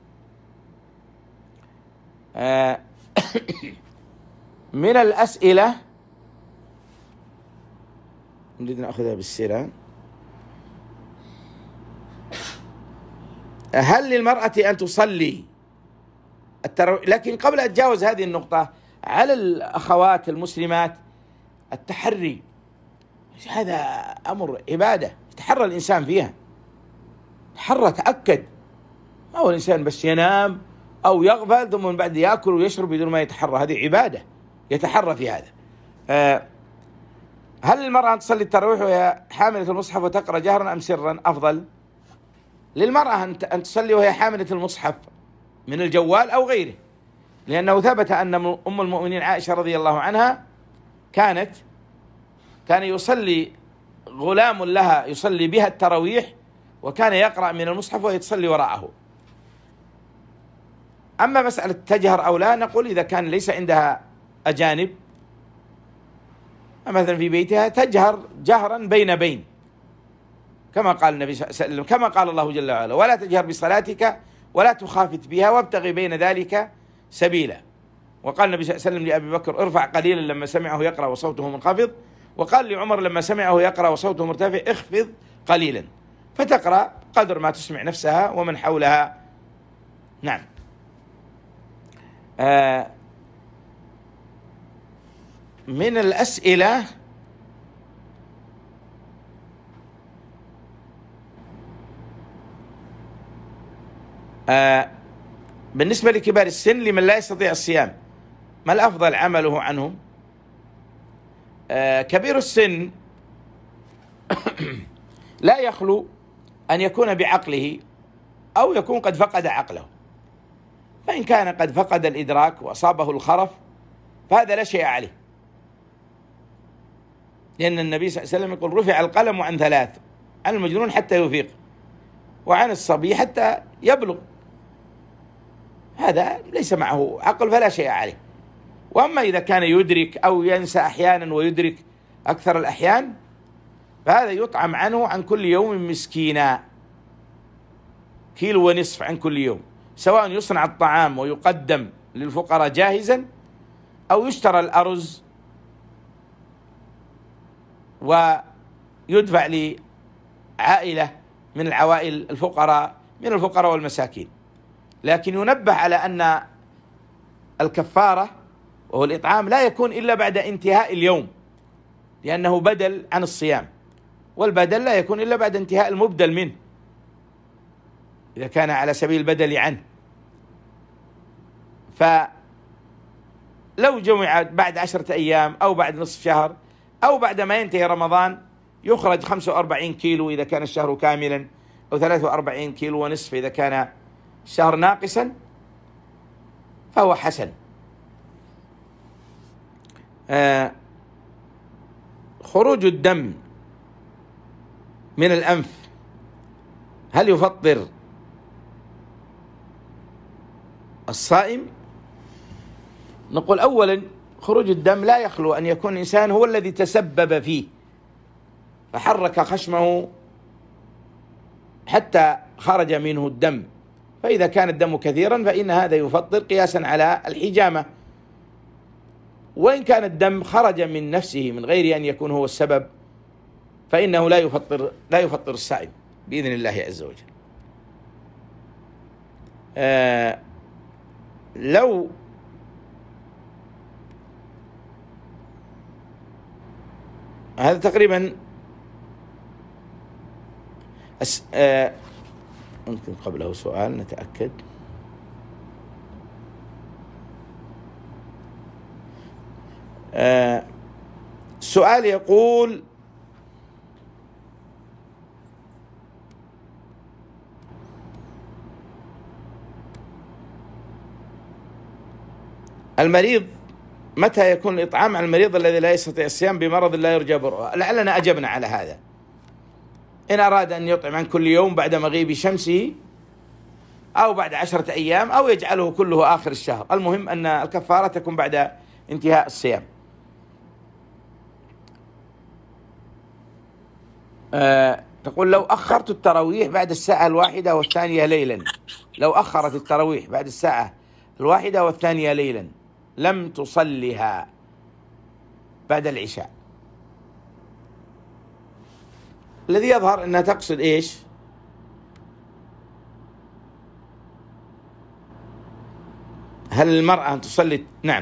من الأسئلة نريد نأخذها بالسيرة: هل للمرأة أن تصلي التراويح؟ لكن قبل أن أتجاوز هذه النقطة، على الأخوات المسلمات التحري. هذا أمر عبادة يتحرى الإنسان فيها، تحرى، تأكد. ما هو الإنسان بس ينام أو يغفل ثم من بعد يأكل ويشرب بدون ما يتحرى. هذه عبادة يتحرى في هذا. هل المرأة أن تصلي التراويح وهي حاملة المصحف وتقرأ جهرا أم سرا أفضل؟ للمرأة أن تصلي وهي حاملة المصحف من الجوال أو غيره، لأنه ثبت أن أم المؤمنين عائشة رضي الله عنها كان يصلي غلام لها يصلي بها التراويح، وكان يقرأ من المصحف وهي تصلي وراءه. أما مسألة تجهر أو لا، نقول إذا كان ليس عندها أجانب مثلا في بيتها تجهر جهرا بين كما قال النبي صلى الله عليه وسلم، كما قال الله جل وعلا: ولا تجهر بصلاتك ولا تخافت بها وابتغي بين ذلك سبيلا. وقال النبي صلى الله عليه وسلم لأبي بكر: ارفع قليلا لما سمعه يقرأ وصوته منخفض. وقال لعمر لما سمعه يقرأ وصوته مرتفع: اخفض قليلا. فتقرأ قدر ما تسمع نفسها ومن حولها. نعم. من الأسئلة: بالنسبة لكبار السن لمن لا يستطيع الصيام ما الأفضل عمله عنهم؟ كبير السن لا يخلو أن يكون بعقله أو يكون قد فقد عقله. فإن كان قد فقد الإدراك وأصابه الخرف فهذا لا شيء عليه، لأن النبي صلى الله عليه وسلم يقول: رفع القلم عن ثلاث: عن المجنون حتى يفيق، وعن الصبي حتى يبلغ. هذا ليس معه عقل فلا شيء عليه. وأما إذا كان يدرك أو ينسى أحيانا ويدرك أكثر الأحيان فهذا يطعم عنه عن كل يوم مسكينا، 1.5 كيلو عن كل يوم، سواء يصنع الطعام ويقدم للفقراء جاهزا أو يشترى الأرز ويدفع لعائلة من العوائل الفقراء من الفقراء والمساكين. لكن ينبه على أن الكفارة وهو الإطعام لا يكون إلا بعد انتهاء اليوم، لأنه بدل عن الصيام، والبدل لا يكون إلا بعد انتهاء المبدل منه إذا كان على سبيل البدل عنه. فلو جمع بعد 10 أيام أو بعد نصف شهر أو بعد ما ينتهي رمضان يخرج 45 كيلو إذا كان الشهر كاملا، أو 43 كيلو ونصف إذا كان الشهر ناقصا، فهو حسن. خروج الدم من الأنف هل يفطر الصائم؟ نقول أولا خروج الدم لا يخلو أن يكون الإنسان هو الذي تسبب فيه فحرك خشمه حتى خرج منه الدم، فإذا كان الدم كثيرا فإن هذا يفطر قياسا على الحجامة. وإن كان الدم خرج من نفسه من غير أن يكون هو السبب فإنه لا يفطر الصائم بإذن الله عز وجل. لو هذا تقريبا ممكن قبله سؤال نتأكد. السؤال يقول: المريض متى يكون الإطعام على المريض الذي لا يستطيع الصيام بمرض لا يرجى برؤه؟ لعلنا أجبنا على هذا. إن أراد أن يطعم عن كل يوم بعد مغيب شمسه أو بعد 10 أيام أو يجعله كله آخر الشهر، المهم أن الكفارة تكون بعد انتهاء الصيام. تقول: لو أخرت التراويح بعد الساعة 1:02 ليلا، لو أخرت التراويح بعد الساعة 1:02 ليلا لم تصلها بعد العشاء، الذي يظهر أنها تقصد إيش؟ هل المرأة أن تصلي؟ نعم.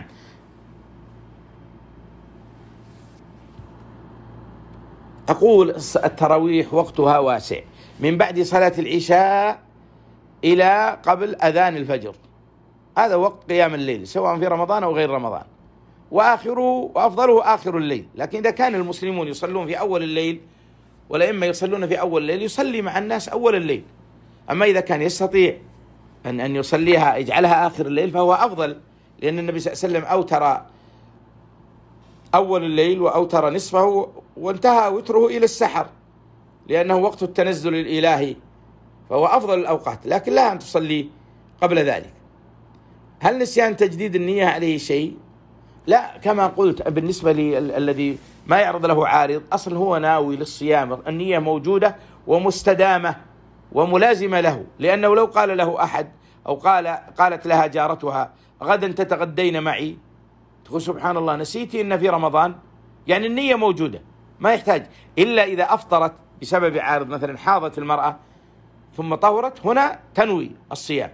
أقول التراويح وقتها واسع من بعد صلاة العشاء إلى قبل أذان الفجر، هذا وقت قيام الليل سواء في رمضان أو غير رمضان، وآخره وأفضله آخر الليل. لكن إذا كان المسلمون يصلون في أول الليل والأئمة يصلون في أول الليل يصلي مع الناس أول الليل. أما إذا كان يستطيع أن يصليها يجعلها آخر الليل فهو أفضل، لأن النبي صلى الله عليه وسلم أوتر أول الليل وأوتر نصفه وانتهى وتره إلى السحر، لأنه وقت التنزل الإلهي، فهو أفضل الأوقات. لكن لا أن تصلي قبل ذلك. هل نسيان تجديد النية عليه شيء؟ لا، كما قلت بالنسبة للذي ما يعرض له عارض، أصل هو ناوي للصيام، النية موجودة ومستدامة وملازمة له. لأنه لو قال له أحد أو قالت لها جارتها: غدا تتغدين معي، تقول: سبحان الله نسيتي إن في رمضان. يعني النية موجودة، ما يحتاج إلا إذا أفطرت بسبب عارض، مثلا حاضت المرأة ثم طهرت، هنا تنوي الصيام.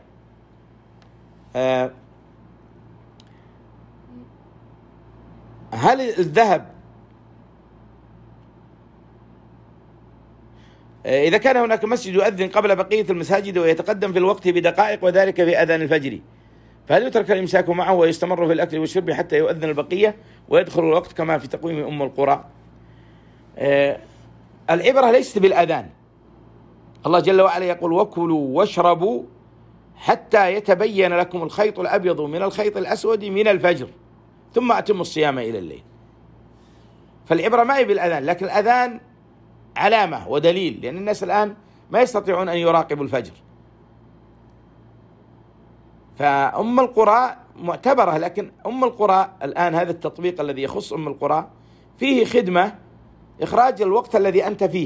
هل الذهب إذا كان هناك مسجد يؤذن قبل بقية المساجد ويتقدم في الوقت بدقائق وذلك في أذان الفجر، فهل يترك الإمساك معه ويستمر في الأكل والشرب حتى يؤذن البقية ويدخل الوقت كما في تقويم أم القرى؟ العبرة ليست بالأذان. الله جل وعلا يقول: وكلوا واشربوا حتى يتبين لكم الخيط الأبيض من الخيط الأسود من الفجر ثم أتموا الصيام إلى الليل. فالعبرة ما هي بالأذان، لكن الأذان علامة ودليل، لأن الناس الآن ما يستطيعون أن يراقبوا الفجر. فأم القرى معتبرة، لكن أم القرى الآن هذا التطبيق الذي يخص أم القرى فيه خدمة إخراج الوقت الذي أنت فيه،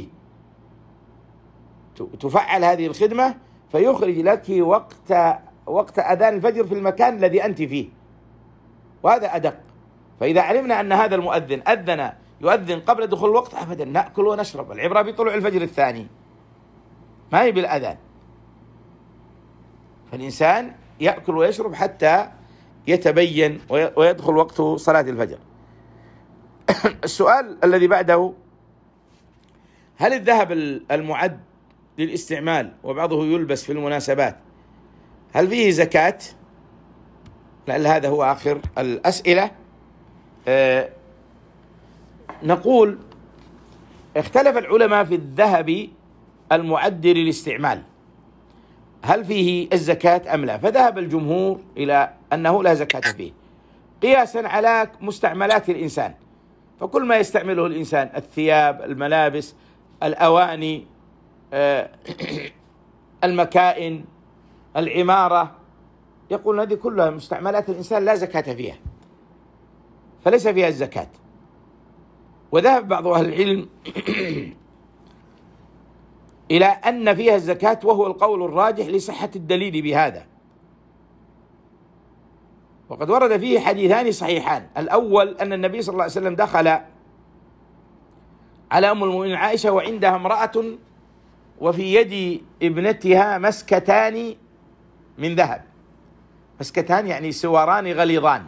تفعل هذه الخدمة فيخرج لك وقت أذان الفجر في المكان الذي أنت فيه، وهذا أدق. فإذا علمنا أن هذا المؤذن يؤذن قبل دخول الوقت، أبدا نأكل ونشرب. العبرة بطلوع الفجر الثاني، ما هي بالأذان. فالإنسان يأكل ويشرب حتى يتبين ويدخل وقت صلاة الفجر. السؤال الذي بعده: هل الذهب المعد للاستعمال وبعضه يلبس في المناسبات هل فيه زكاة؟ لعل هذا هو آخر الأسئلة. نقول: اختلف العلماء في الذهب المعد للاستعمال هل فيه الزكاة أم لا، فذهب الجمهور إلى أنه لا زكاة فيه، قياسا على مستعملات الإنسان. فكل ما يستعمله الإنسان، الثياب، الملابس، الأواني، المكائن، العمارة، يقول هذه كلها مستعملات الإنسان لا زكاة فيها، فليس فيها الزكاة. وذهب بعض أهل العلم إلى أن فيها الزكاة، وهو القول الراجح لصحة الدليل بهذا. وقد ورد فيه حديثان صحيحان. الأول أن النبي صلى الله عليه وسلم دخل على أم المؤمنين عائشة وعندها امرأة وفي يد ابنتها مسكتان من ذهب. مسكتان يعني سواران غليظان،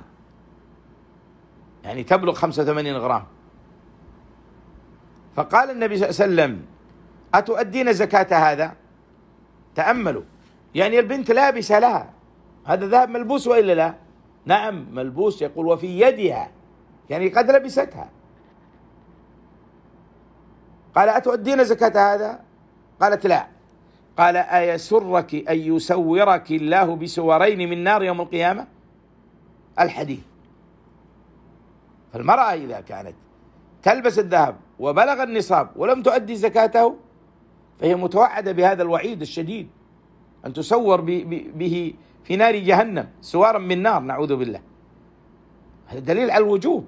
يعني تبلغ 85 غرام. فقال النبي صلى الله عليه وسلم: أتؤدين زكاة هذا؟ تأملوا، يعني البنت لابسة لها هذا ذهب ملبوس وإلا لا؟ نعم ملبوس. يقول وفي يدها، يعني قد لبستها. قال: أتؤدين زكاة هذا؟ قالت: لا. قال: أيسرك أن يسورك الله بسورين من نار يوم القيامة؟ الحديث. فالمرأة إذا كانت تلبس الذهب وبلغ النصاب ولم تؤدي زكاته فهي متوعدة بهذا الوعيد الشديد، أن تسور به في نار جهنم سوارا من نار، نعوذ بالله. هذا دليل على الوجوب.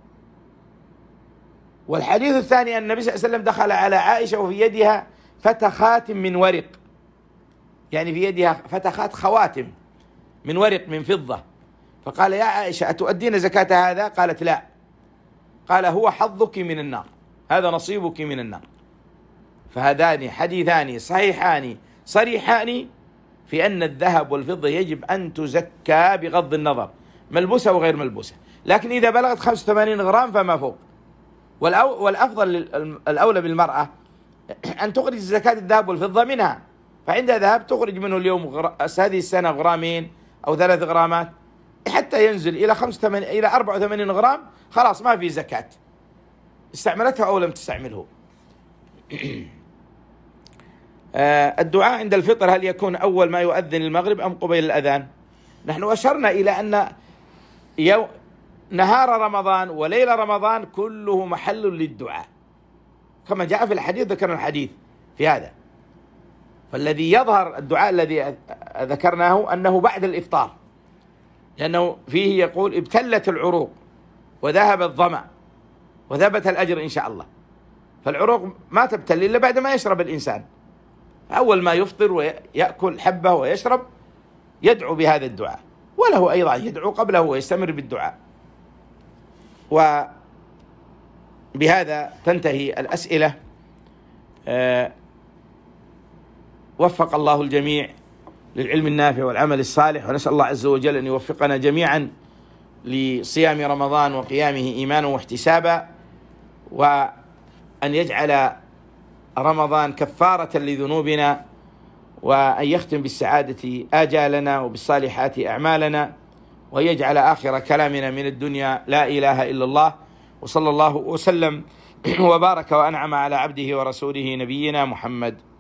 والحديث الثاني أن النبي صلى الله عليه وسلم دخل على عائشة وفي يدها فتخات من ورق، يعني في يدها فتخات، خواتم من ورق من فضة. فقال: يا عائشة أتؤدين زكاة هذا؟ قالت: لا. قال: هو حظك من النار، هذا نصيبك من النار. فهذان حديثان صحيحان صريحان في أن الذهب والفضة يجب أن تزكى بغض النظر ملبوسة وغير ملبوسة، لكن إذا بلغت 85 غرام فما فوق. والأفضل الأولى بالمرأة أن تخرج زكاة الذهب والفضة منها، فعندها ذهب تخرج منه اليوم هذه السنة غرامين أو 3 غرامات حتى ينزل إلى 84 غرام، خلاص ما في زكاة، استعملتها أو لم تستعمله. الدعاء عند الفطر هل يكون أول ما يؤذن المغرب أم قبيل الأذان؟ نحن أشرنا إلى أن نهار رمضان وليل رمضان كله محل للدعاء كما جاء في الحديث، ذكرنا الحديث في هذا. فالذي يظهر الدعاء الذي ذكرناه أنه بعد الإفطار، لأنه فيه يقول: ابتلت العروق وذهب الظمأ وثبت الأجر إن شاء الله. فالعروق ما تبتل إلا بعد ما يشرب الإنسان. أول ما يفطر ويأكل حبة ويشرب يدعو بهذا الدعاء، وله أيضا يدعو قبله ويستمر بالدعاء. وبهذا تنتهي الأسئلة. وفق الله الجميع للعلم النافع والعمل الصالح، ونسأل الله عز وجل أن يوفقنا جميعا لصيام رمضان وقيامه إيمانا واحتسابا، وأن يجعل رمضان كفارة لذنوبنا، وأن يختم بالسعادة آجالنا وبالصالحات أعمالنا، وأن يجعل آخر كلامنا من الدنيا لا إله إلا الله. وصلى الله وسلم وبارك وأنعم على عبده ورسوله نبينا محمد.